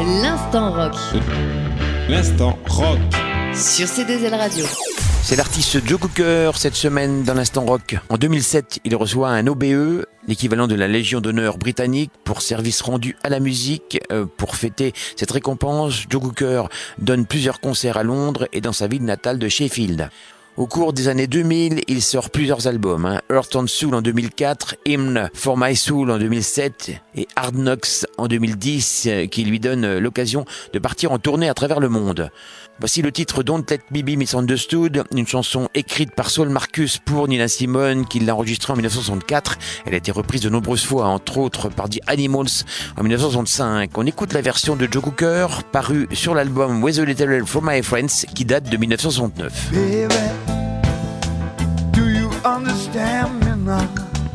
L'instant rock. L'instant rock. Sur C2L Radio. C'est l'artiste Joe Cocker cette semaine dans l'Instant Rock. En 2007, il reçoit un OBE, l'équivalent de la Légion d'honneur britannique, pour service rendu à la musique. Pour fêter cette récompense, Joe Cocker donne plusieurs concerts à Londres et dans sa ville natale de Sheffield. Au cours des années 2000, il sort plusieurs albums, Earth and Soul en 2004, Hymn for My Soul en 2007 et Hard Knocks en 2010, qui lui donne l'occasion de partir en tournée à travers le monde. Voici le titre Don't Let Me Be Misunderstood, une chanson écrite par Saul Marcus pour Nina Simone, qui l'a enregistrée en 1964. Elle a été reprise de nombreuses fois, entre autres par The Animals en 1965. On écoute la version de Joe Cocker, parue sur l'album With a Little Help from My Friends, qui date de 1969. Baby, do you understand me now?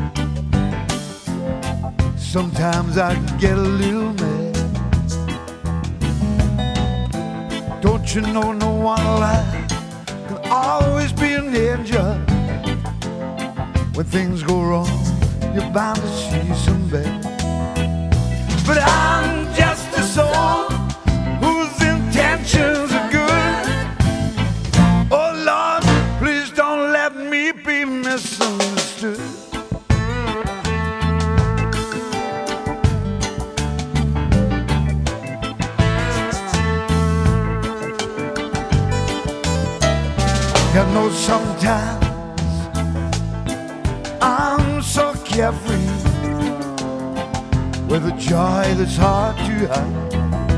Sometimes I get a little mad. Don't you know no one alive can always be an angel? When things go wrong, you're bound to see some bad. But I'm just a soul whose intentions are good. Oh Lord, please don't let me be misunderstood. I know sometimes I'm so carefree with a joy that's hard to hide.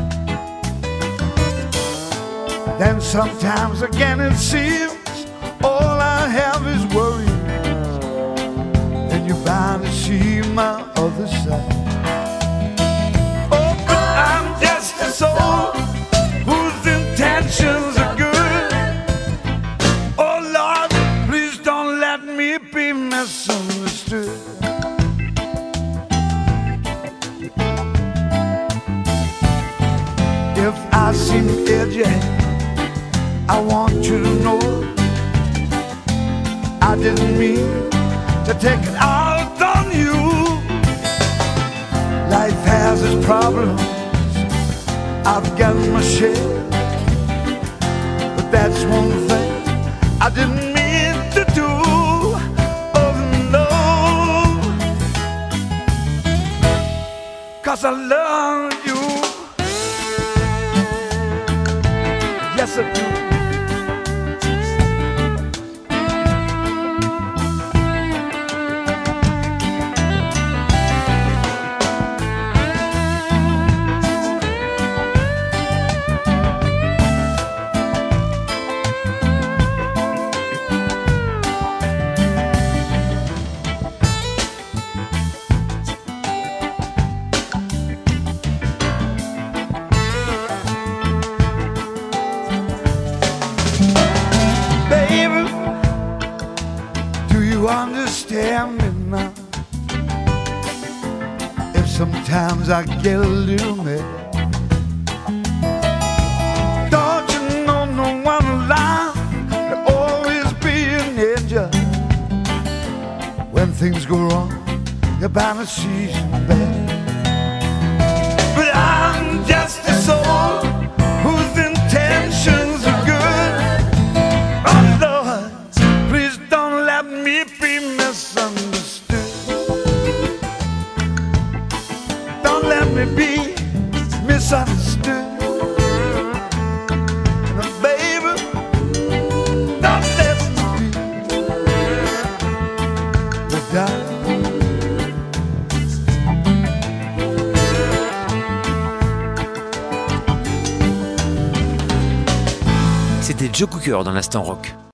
Then sometimes again it seems all I have is worries, and you're bound to see my other side. Oh, but I'm just a soul whose intentions are good. Be misunderstood. If I seem edgy, I want you to know I didn't mean to take it out on you. Life has its problems, I've got my share, but that's one thing I didn't mean to do. Cause I love you. Yes, I do. Understand me now. If sometimes I get a little mad, don't you know no one alive can always be an angel. When things go wrong, you're bound to see some bad. But I'm just a soul whose intentions are good. Oh Lord, please don't let me be misunderstood. Don't let me be misunderstood. And baby, don't let me be without. C'était Joe Cocker dans l'Instant Rock.